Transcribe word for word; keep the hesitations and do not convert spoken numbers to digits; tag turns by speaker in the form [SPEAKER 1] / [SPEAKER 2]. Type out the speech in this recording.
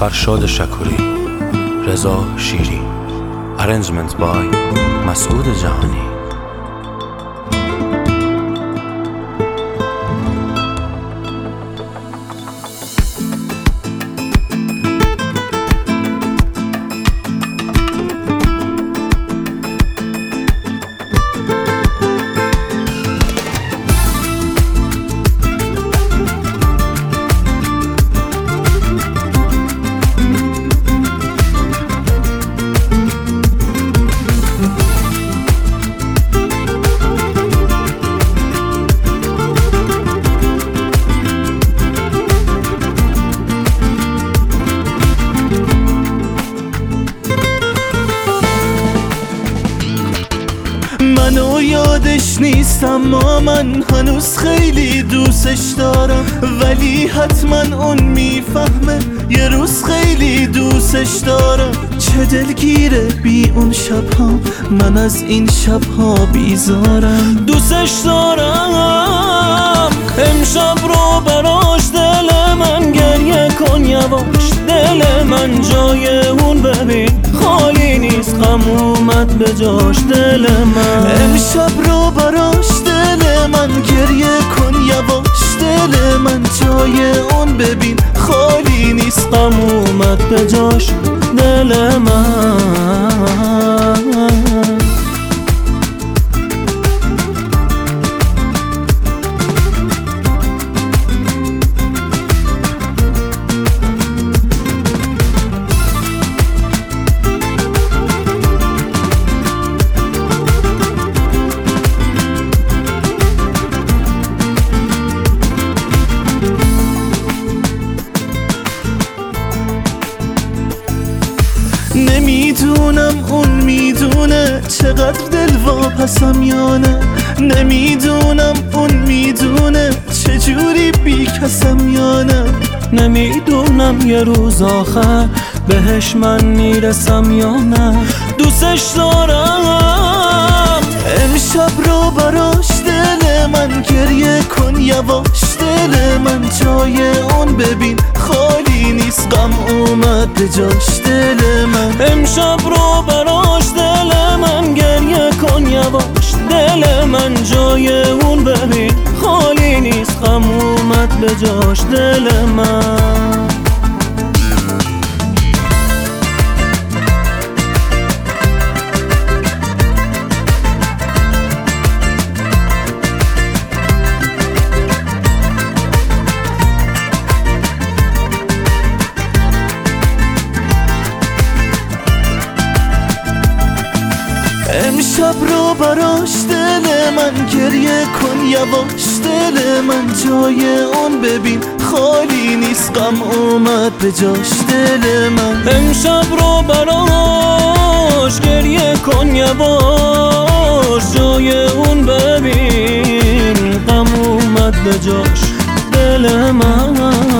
[SPEAKER 1] فرشاد شکوری، رضا شیری. Arrangement by مسعود جهانی.
[SPEAKER 2] منو یادش نیست اما من هنوز خیلی دوستش دارم، ولی حتما اون میفهمه یه روز خیلی دوستش دارم. چه دلگیره بی اون شبها، من از این شبها بیزارم. دوستش دارم امشب رو براش، دل من گریه کن یواش، دل من جای اون ببین خالی نیست، غم اومد به جاش. دل من امشب رو براش، دل من گریه کن یواش، دل من جای اون ببین خالی نیست، غم اومد به جاش. دل من نمیدونم اون میدونه چقدر دل واپسم یا نه، نمیدونم اون میدونه چجوری بی کسم یا نه، نمیدونم یه روز آخر بهش من میرسم یا نه. دوستش دارم امشب رو براش، دل من گریه کن یواش، دل من جای اون ببین خالی نیست، غم اومد به جاش. دل من امشب رو براش، دل من گریه کن یواش، دل من جای اون ببین خالی نیست، غم اومد به جاش. دل من امشب رو براش، دل من گریه کن یواش، دل من جای اون ببین خالی نیست، غم اومد به جاش. دل من امشب رو براش، گریه کن یواش، جای اون ببین غم اومد به جاش. دل من